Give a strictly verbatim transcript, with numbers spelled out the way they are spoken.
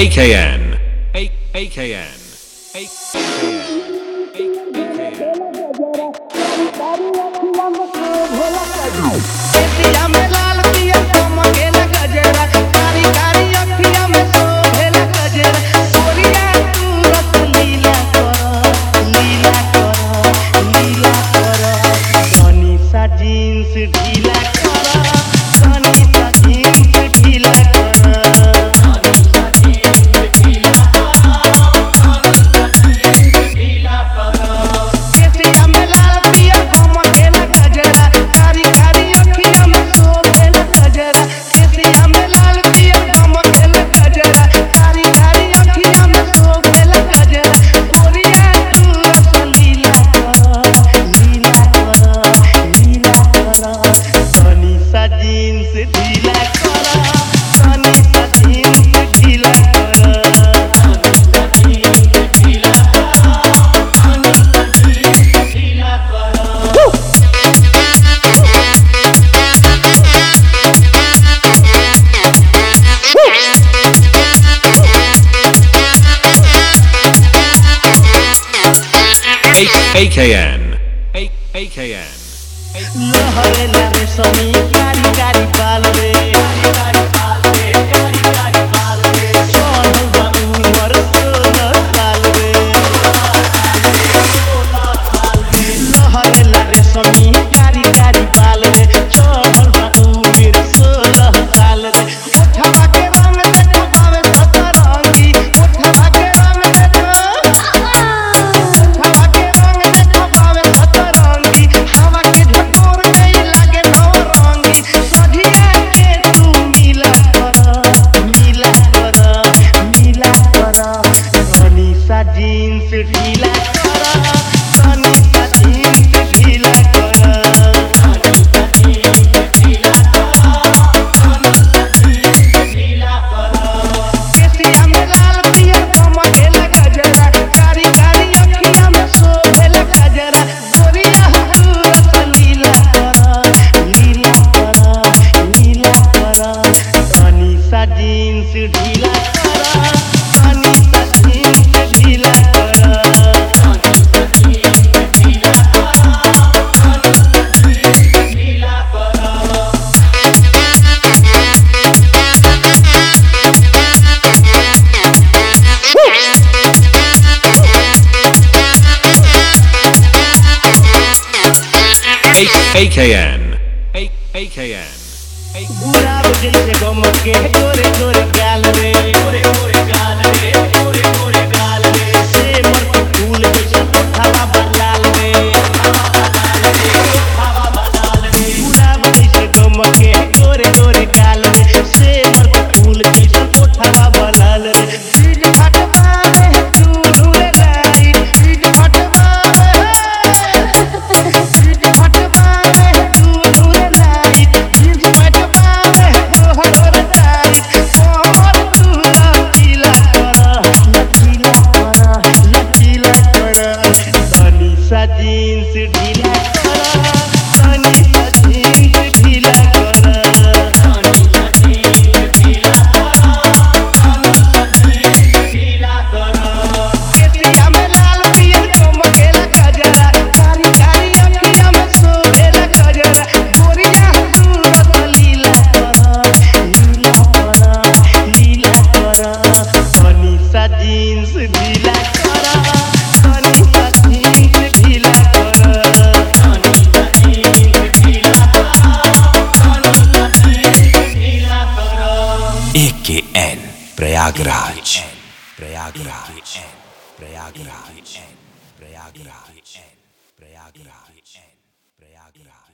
A K N. A K N. A K N. केसिया में लाल पिया चमकेला गजरा, कारी कारी अखिया में शोभेला गजरा। गोरिया तू रस लीला कर, लीला कर, लीला कर। तनी सा जीन्स ढीला कर, तनी सा जीन्स ढीला कर, तनी सा जीन्स ढीला कर, तनी सा जीन्स ढीला कर। केसिया में लाल पिया चमकेला गजरा, कारी कारी अखिया में शोभेला गजरा। केसिया में लाल पिया चमकेला गजरा, कारी कारी अखिया में शोभेला गजरा। गोरिया तू रस लीला कर, लीला कर, लीला कर। तनी सा जीन्स ढीला कर, तनी सा जीन्स ढीला कर, तनी सा जीन्स ढीला कर, तनी सा जीन्स ढीला कर। A K N. A K N. लहरे लहरे समी कारी कारी बाल रे, कारी कारी बाल रे, कारी कारी बाल रे। चढ़ल बा उमर सोलह साल रे, लहरे लहरे समी कारी कारी बाल रे। चढ़ल बा उमर सोलह साल रे। ओठवा के रंग देखो बावे सतरंगी, ओठवा के रंग देखो, ओठवा के रंग देखो बावे सतरंगी। हवा के झकोर गई लागे नौरंगी। सधिया के तू मिला कर, मिला कर, मिला कर। तनी सा जीन्स ढीला कर, तनी सा जीन्स ढीला कर, तनी सा जीन्स ढीला कर, तनी सा जीन्स ढीला कर। केसिया में लाल पिया चमकेला गजरा, कारी कारी अखिया में शोभेला गजरा। गोरिया तू रस लीला कर, लीला कर, लीला कर। तनी सा जीन्स ढीला कर, तनी सा जीन्स ढीला कर, तनी सा जीन्स ढीला कर, तनी सा जीन्स ढीला कर। A K N. A K N. गुलाब जैसे गमके गोरे गोरे गाल रे, गोरे गोरे गाल रे, गोरे गोरे गाल रे। सेमर के फूल जैसा ओठवा बलाल रे, ओठवा बलाल रे। गुलाब जैसे गमके गोरे गोरे गाल रे। सेमर के फूल जैसा ओठवा बलाल रे। बीज फटवावे चूरू रे लाइट, बीज फटवावे, बीज फटवावे चूरू रे लाइट। बीज फटवावे गोहर रे टाइट। कोमर तू लचीला कर, लचीला कर, लचीला कर। तनी सा जीन्स ढीला कर, तनी सा जीन्स ढीला कर, तनी सा जीन्स ढीला कर, तनी सा जीन्स ढीला कर। केसिया में लाल पिया चमकेला गजरा, कारी कारी अखिया में शोभेला गजरा। गोरिया तू रस लीला कर, लीला कर, लीला कर। तनी सा जीन्स ढीला कर, तनी सा जीन्स ढीला कर, तनी सा जीन्स ढीला कर, तनी सा जीन्स ढीला कर। A K N Prayagraj Prayagraj Prayagraj Prayagraj Prayagraj Prayagraj